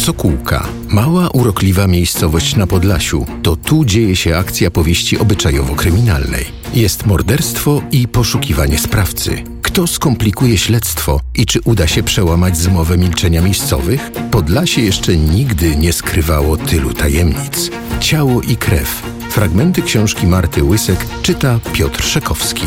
Sokółka. Mała, urokliwa miejscowość na Podlasiu. To tu dzieje się akcja powieści obyczajowo-kryminalnej. Jest morderstwo i poszukiwanie sprawcy. Kto skomplikuje śledztwo i czy uda się przełamać zmowę milczenia miejscowych? Podlasie jeszcze nigdy nie skrywało tylu tajemnic. Ciało i krew. Fragmenty książki Marty Łysek czyta Piotr Szekowski.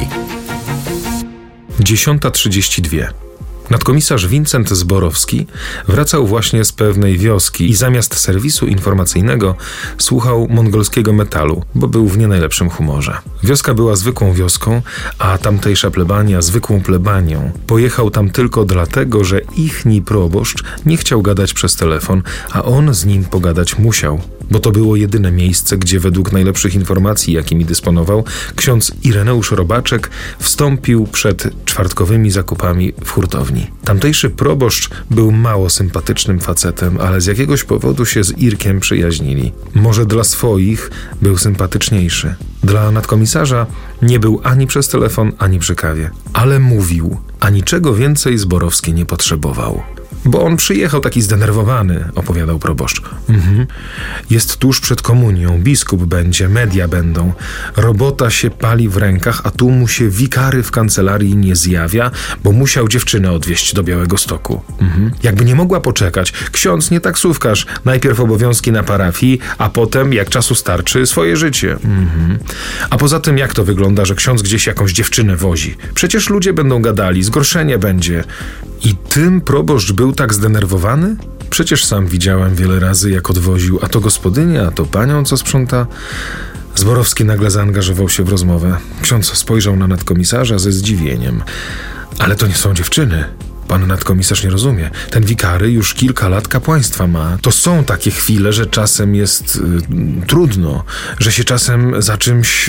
10:32. Nadkomisarz Wincent Zborowski wracał właśnie z pewnej wioski i zamiast serwisu informacyjnego słuchał mongolskiego metalu, bo był w nie najlepszym humorze. Wioska była zwykłą wioską, a tamtejsza plebania zwykłą plebanią. Pojechał tam tylko dlatego, że ichni proboszcz nie chciał gadać przez telefon, a on z nim pogadać musiał, bo to było jedyne miejsce, gdzie według najlepszych informacji, jakimi dysponował, ksiądz Ireneusz Robaczek wstąpił przed czwartkowymi zakupami w hurtowni. Tamtejszy proboszcz był mało sympatycznym facetem, ale z jakiegoś powodu się z Irkiem przyjaźnili. Może dla swoich był sympatyczniejszy. Dla nadkomisarza nie był ani przez telefon, ani przy kawie. Ale mówił, a niczego więcej Zborowski nie potrzebował. Bo on przyjechał taki zdenerwowany, opowiadał proboszcz. Jest tuż przed komunią, biskup będzie, media będą. Robota się pali w rękach, a tu mu się wikary w kancelarii nie zjawia, bo musiał dziewczynę odwieźć do Białegostoku. Jakby nie mogła poczekać. Ksiądz nie taksówkarz, najpierw obowiązki na parafii, a potem, jak czasu starczy, swoje życie. A poza tym jak to wygląda, że ksiądz gdzieś jakąś dziewczynę wozi? Przecież ludzie będą gadali, zgorszenie będzie. I tym proboszcz był tak zdenerwowany? Przecież sam widziałem wiele razy, jak odwoził a to gospodynię, a to panią, co sprząta. Zborowski nagle zaangażował się w rozmowę. Ksiądz spojrzał na nadkomisarza ze zdziwieniem. Ale to nie są dziewczyny. Pan nadkomisarz nie rozumie. Ten wikary już kilka lat kapłaństwa ma. To są takie chwile, że czasem jest trudno, że się czasem za czymś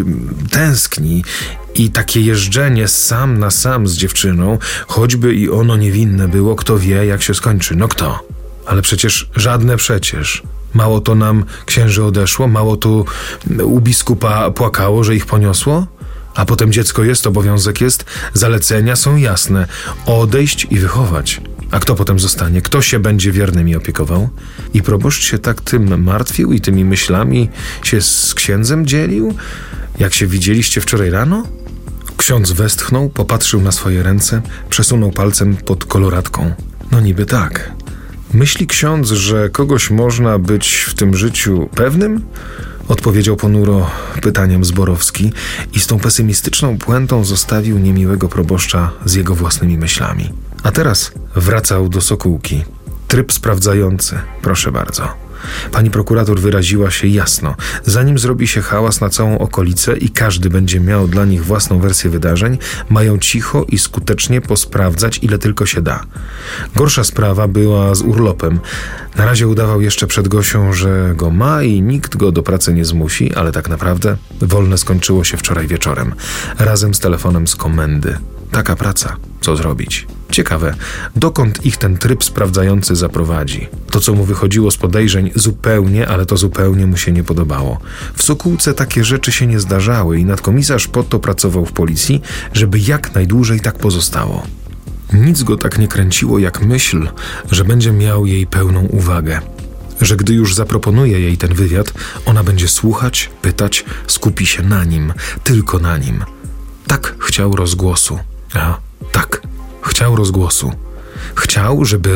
tęskni i takie jeżdżenie sam na sam z dziewczyną, choćby i ono niewinne było, kto wie, jak się skończy. No kto? Ale przecież żadne przecież. Mało to nam księży odeszło, mało tu u biskupa płakało, że ich poniosło? A potem dziecko jest, obowiązek jest, zalecenia są jasne. Odejść i wychować. A kto potem zostanie? Kto się będzie wiernymi opiekował? I proboszcz się tak tym martwił i tymi myślami się z księdzem dzielił? Jak się widzieliście wczoraj rano? Ksiądz westchnął, popatrzył na swoje ręce, przesunął palcem pod koloratką. No niby tak. Myśli ksiądz, że kogoś można być w tym życiu pewnym? Odpowiedział ponuro pytaniem Zborowski i z tą pesymistyczną puentą zostawił niemiłego proboszcza z jego własnymi myślami. A teraz wracał do Sokółki. Tryb sprawdzający, proszę bardzo. Pani prokurator wyraziła się jasno. Zanim zrobi się hałas na całą okolicę i każdy będzie miał dla nich własną wersję wydarzeń, mają cicho i skutecznie posprawdzać, ile tylko się da. Gorsza sprawa była z urlopem. Na razie udawał jeszcze przed Gosią, że go ma i nikt go do pracy nie zmusi, ale tak naprawdę wolne skończyło się wczoraj wieczorem, razem z telefonem z komendy. Taka praca. Co zrobić? Ciekawe, dokąd ich ten tryb sprawdzający zaprowadzi. To, co mu wychodziło z podejrzeń, zupełnie mu się nie podobało. W Sokółce takie rzeczy się nie zdarzały i nadkomisarz po to pracował w policji, żeby jak najdłużej tak pozostało. Nic go tak nie kręciło jak myśl, że będzie miał jej pełną uwagę. Że gdy już zaproponuje jej ten wywiad, ona będzie słuchać, pytać, skupi się na nim, tylko na nim. Tak chciał rozgłosu. Tak, chciał rozgłosu. Chciał, żeby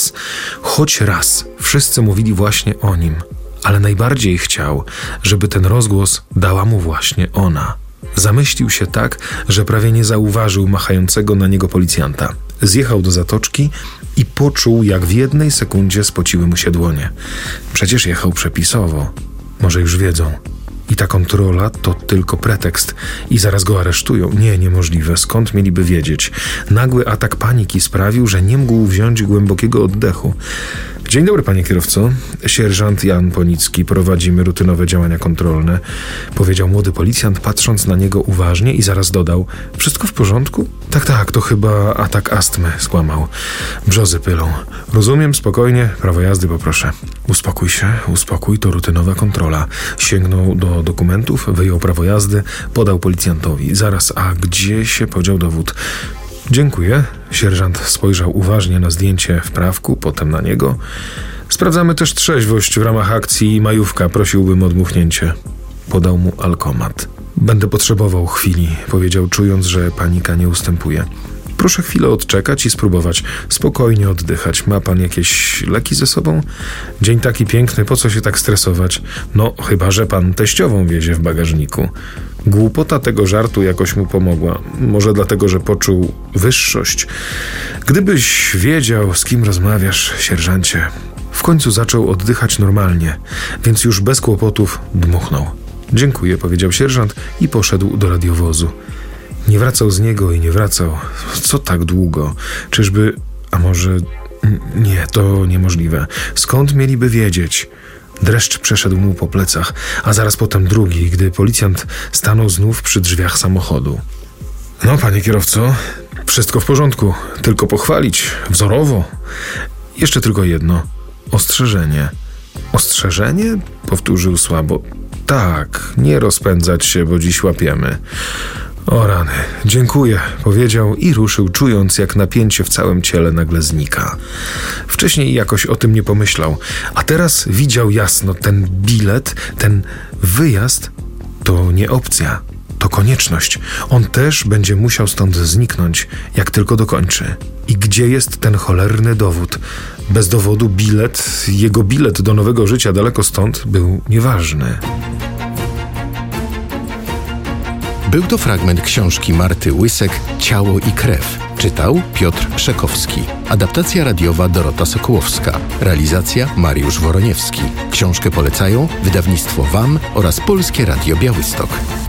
choć raz, wszyscy mówili właśnie o nim. Ale najbardziej chciał, żeby ten rozgłos dała mu właśnie ona. Zamyślił się tak, że prawie nie zauważył machającego na niego policjanta. Zjechał do zatoczki i poczuł, jak w jednej sekundzie spociły mu się dłonie. Przecież jechał przepisowo. Może już wiedzą. I ta kontrola to tylko pretekst i zaraz go aresztują. Niemożliwe. Skąd mieliby wiedzieć? Nagły atak paniki sprawił, że nie mógł wziąć głębokiego oddechu. Dzień dobry, panie kierowco. Sierżant Jan Ponicki. Prowadzimy rutynowe działania kontrolne. Powiedział młody policjant, patrząc na niego uważnie i zaraz dodał. Wszystko w porządku? Tak, to chyba atak astmy. Skłamał. Brzozy pylą. Rozumiem, spokojnie. Prawo jazdy poproszę. Uspokój, to rutynowa kontrola. Sięgnął do dokumentów, wyjął prawo jazdy, podał policjantowi. Zaraz, a gdzie się podział dowód? Dziękuję. Sierżant spojrzał uważnie na zdjęcie w prawku, potem na niego. Sprawdzamy też trzeźwość w ramach akcji Majówka. Prosiłbym o odmuchnięcie. Podał mu alkomat. Będę potrzebował chwili, powiedział, czując, że panika nie ustępuje. Proszę chwilę odczekać i spróbować spokojnie oddychać. Ma pan jakieś leki ze sobą? Dzień taki piękny, po co się tak stresować? No, chyba że pan teściową wiezie w bagażniku. Głupota tego żartu jakoś mu pomogła. Może dlatego, że poczuł wyższość. Gdybyś wiedział, z kim rozmawiasz, sierżancie. W końcu zaczął oddychać normalnie, więc już bez kłopotów dmuchnął. Dziękuję, powiedział sierżant i poszedł do radiowozu. Nie wracał z niego i nie wracał. Co tak długo? Czyżby... A może... Nie, to niemożliwe. Skąd mieliby wiedzieć? Dreszcz przeszedł mu po plecach, a zaraz potem drugi, gdy policjant stanął znów przy drzwiach samochodu. No, panie kierowco, wszystko w porządku. Tylko pochwalić. Wzorowo. Jeszcze tylko jedno. Ostrzeżenie. Ostrzeżenie? Powtórzył słabo. Tak, nie rozpędzać się, bo dziś łapiemy. O rany, dziękuję, powiedział i ruszył, czując, jak napięcie w całym ciele nagle znika. Wcześniej jakoś o tym nie pomyślał, a teraz widział jasno, ten bilet, ten wyjazd to nie opcja, to konieczność. On też będzie musiał stąd zniknąć, jak tylko dokończy. I gdzie jest ten cholerny dowód? Bez dowodu bilet, jego bilet do nowego życia daleko stąd był nieważny. Był to fragment książki Marty Łysek „Ciało i krew”. Czytał Piotr Szekowski. Adaptacja radiowa Dorota Sokołowska. Realizacja Mariusz Woroniewski. Książkę polecają wydawnictwo WAM oraz Polskie Radio Białystok.